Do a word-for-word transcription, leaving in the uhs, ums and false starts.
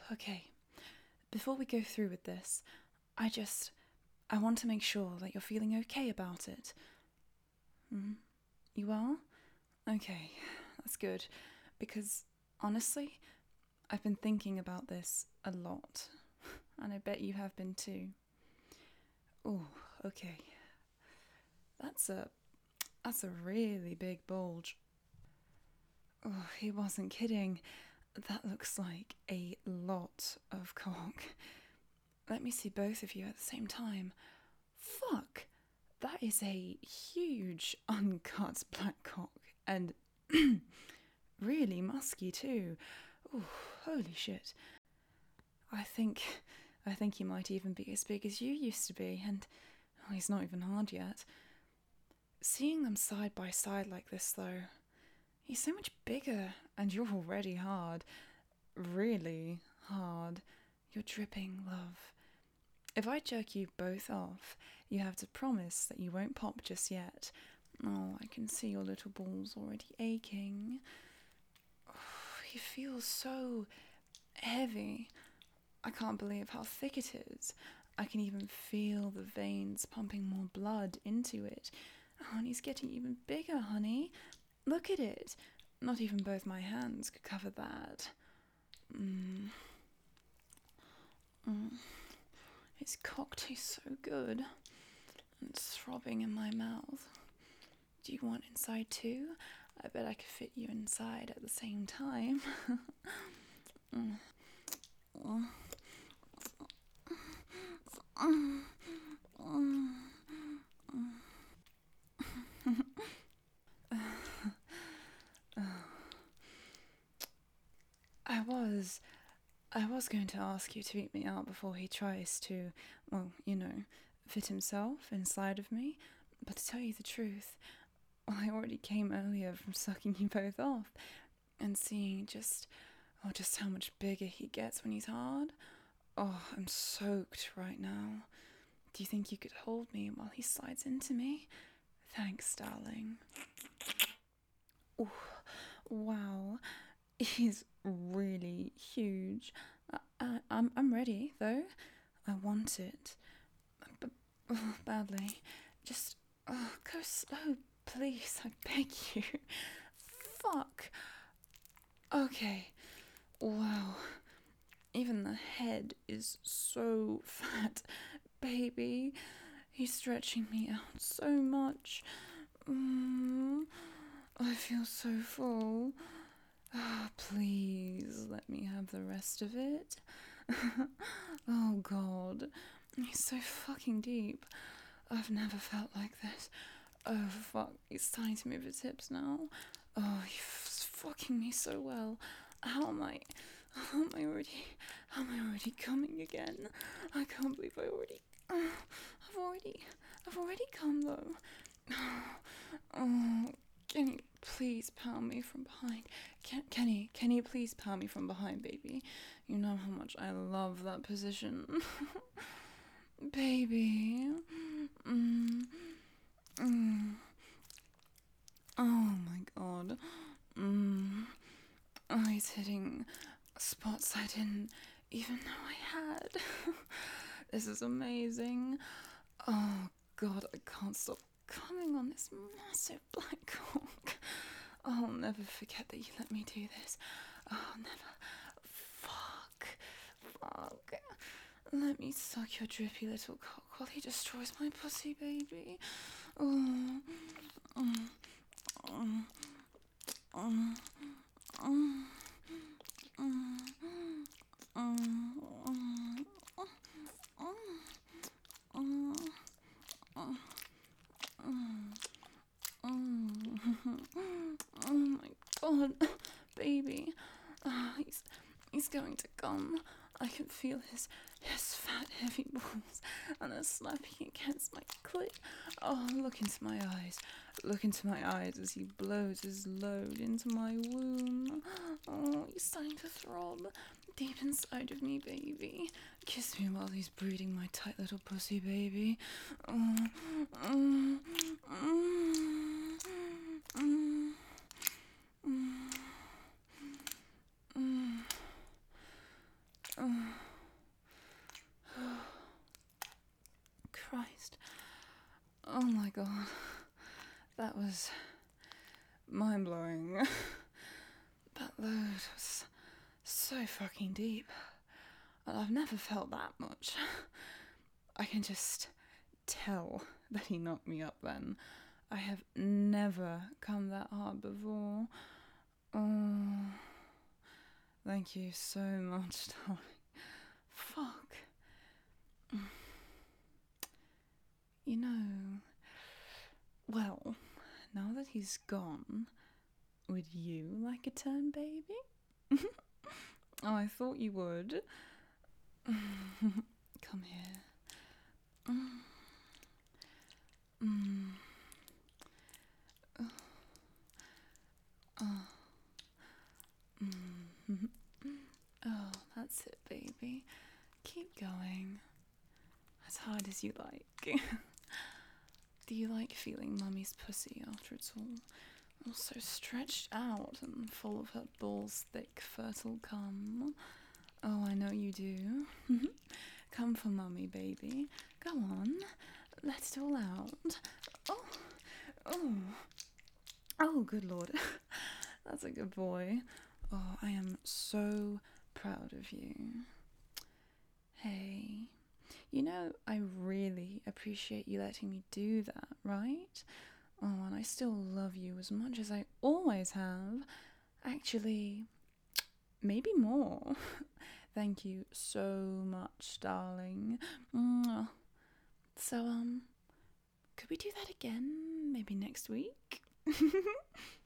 Okay. Before we go through with this, I just. I want to make sure that you're feeling okay about it. Hmm? You are? Okay, that's good. Because, honestly, I've been thinking about this a lot. And I bet you have been too. Oh, okay. That's a. That's a really big bulge. Oh, he wasn't kidding. That looks like a lot of cock. Let me see both of you at the same time. Fuck! That is a huge uncut black cock. And really musky too. Oh, holy shit. I think. I think he might even be as big as you used to be, and oh, he's not even hard yet. Seeing them side by side like this, though, he's so much bigger, and you're already hard. Really hard. You're dripping, love. If I jerk you both off, you have to promise that you won't pop just yet. Oh, I can see your little balls already aching. Oh, he feels so heavy. I can't believe how thick it is. I can even feel the veins pumping more blood into it. Oh, and he's getting even bigger, honey. Look at it. Not even both my hands could cover that. Mm. Mm. His cock tastes so good. It's throbbing in my mouth. Do you want inside too? I bet I could fit you inside at the same time. mm. Mm. Mm. Mm. I was, I was going to ask you to eat me out before he tries to, well, you know, fit himself inside of me. But to tell you the truth, well, I already came earlier from sucking you both off and seeing just, oh, just how much bigger he gets when he's hard. Oh, I'm soaked right now. Do you think you could hold me while he slides into me? Thanks, darling. Oh, wow. He's really huge. I, I, I'm, I'm ready, though. I want it. But oh, badly. Just oh, go slow, please. I beg you. Fuck. Okay. Wow. Even the head is so fat. Baby, he's stretching me out so much. Mm, I feel so full. Ah, please let me have the rest of it. Oh god, he's so fucking deep. I've never felt like this. Oh fuck, he's starting to move his hips now. Oh, he's fucking me so well. How am I? How am I already? How am I already coming again? I can't believe I already. Oh, I've already. I've already come though. Oh, can you please pound me from behind? Can Kenny, can you please pound me from behind, baby? You know how much I love that position. Baby. Mm. Mm. Oh my god. Mm. Oh, he's hitting spots I didn't even know I had. This is amazing. Oh god, I can't stop coming on this massive black cock. I'll never forget that you let me do this. Oh, never. Fuck. Fuck. Let me suck your drippy little cock while he destroys my pussy, baby. Oh. Mm. Mm. Mm. Mm. Mm. Mm. Mm. Mm. Oh my god, baby. Oh, he's he's going to come. I can feel his his fat, heavy balls, and they're slapping against my clit. Oh, look into my eyes. Look into my eyes as he blows his load into my womb. Oh, he's starting to throb deep inside of me, baby. Kiss me while he's breeding my tight little pussy, baby. Oh, mm, mm, mm, mm, mm. Oh, Oh my god. That was mind blowing. That load was so fucking deep. I've never felt that much. I can just tell that he knocked me up then. I have never come that hard before. Oh, thank you so much, darling. Fuck. You know, well, now that he's gone, would you like a turn, baby? Oh, I thought you would. Come here. Mm. Oh. Oh. Mm. Oh, that's it, baby. Keep going. As hard as you like. Do you like feeling Mummy's pussy after it's all, all so stretched out and full of her balls thick, fertile cum? Oh, I know you do. Come for Mummy, baby. Go on. Let it all out. Oh, oh, oh, good Lord. That's a good boy. Oh, I am so proud of you. Hey, you know, I really appreciate you letting me do that, right? Oh, and I still love you as much as I always have. Actually, maybe more. Thank you so much, darling. Mwah. So, um, could we do that again? Maybe next week?